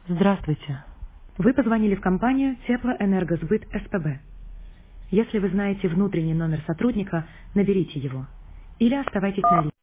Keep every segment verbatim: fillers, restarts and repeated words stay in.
Здравствуйте. Вы позвонили в компанию Теплоэнергосбыт СПБ. Если вы знаете внутренний номер сотрудника, наберите его. Или оставайтесь на линии.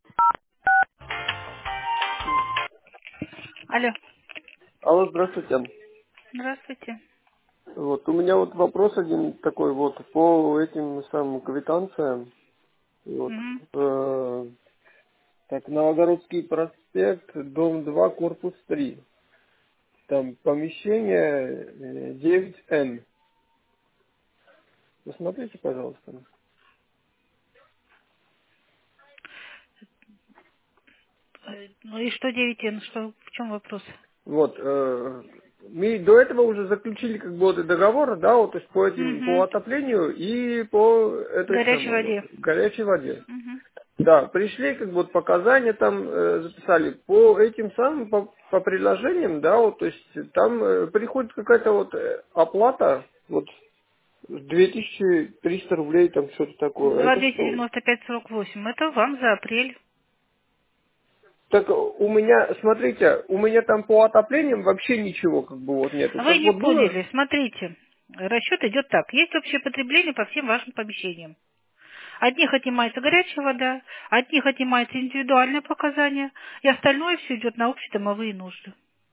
Алло, Алло, здравствуйте. здравствуйте. Вот, у меня вот вопрос один такой вот по этим самым квитанциям. Вот, Мгм. э, так, Новогородский проспект, дом два, корпус три. Там помещение э, девять эн. Посмотрите, пожалуйста. Э, Ну и что девять н? Что, в чем вопрос? Вот, э, мы до этого уже заключили как бы вот договор, да, вот, то есть по этим, по Угу. отоплению и по этой Горячей самой вот воде. горячей воде. Угу. Да, пришли, как бы вот показания там э, записали. По этим самым, по, по приложениям, да, вот, то есть там э, приходит какая-то вот э, оплата, вот две тысячи триста рублей, там что-то такое. Два Это двести что? девяносто пять сорок восемь. Это вам за апрель. Так у меня, смотрите, у меня там по отоплениям вообще ничего как бы вот нету. Вы Как не вот было, поняли. Смотрите. Расчет идет так. Есть общее потребление по всем вашим помещениям. От них отнимается горячая вода, от них отнимается индивидуальные показания, и остальное все идет на общедомовые нужды.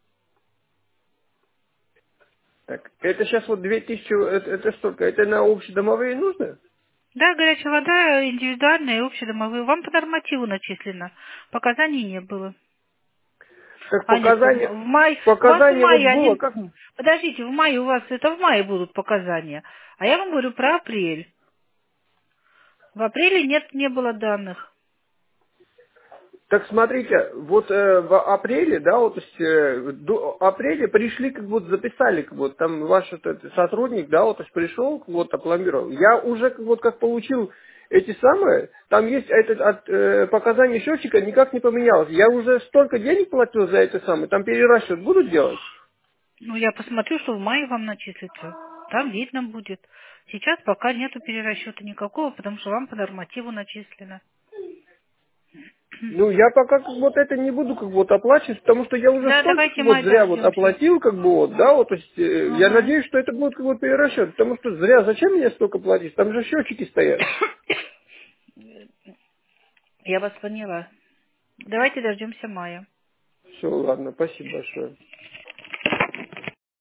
так, это сейчас вот две тысячи, это, это столько, это на общедомовые нужны? Да, горячая вода индивидуальная и общедомовые. Вам по нормативу начислено. Показаний не было. Как Они в показания, в мае, у вас в показания вот мае было, они, как? подождите, в мае у вас, это в мае будут показания. А я вам говорю про апрель. В апреле нет, не было данных. Так смотрите, вот э, в апреле, да, вот то есть, э, до апреля пришли, как вот записали, как вот там ваш вот этот сотрудник, да, вот то есть пришел, как вот опломбировал. Я уже как вот как получил эти самые, там есть этот от э, показания счетчика никак не поменялось. Я уже столько денег платил за это самое, там перерасчет будут делать? Ну, я посмотрю, что в мае вам начислится. Там видно будет. Сейчас пока нету перерасчета никакого, потому что вам по нормативу начислено. Ну, я пока как вот это не буду как вот оплачивать, потому что я уже Да, столько как давайте вот май зря вот дождемся. оплатил, как бы вот, да, вот, то есть э, я Ага. надеюсь, что это будет как бы перерасчет, потому что зря, зачем мне столько платить, там же счетчики стоят. Я вас поняла. Давайте дождемся мая. Все, ладно, спасибо большое.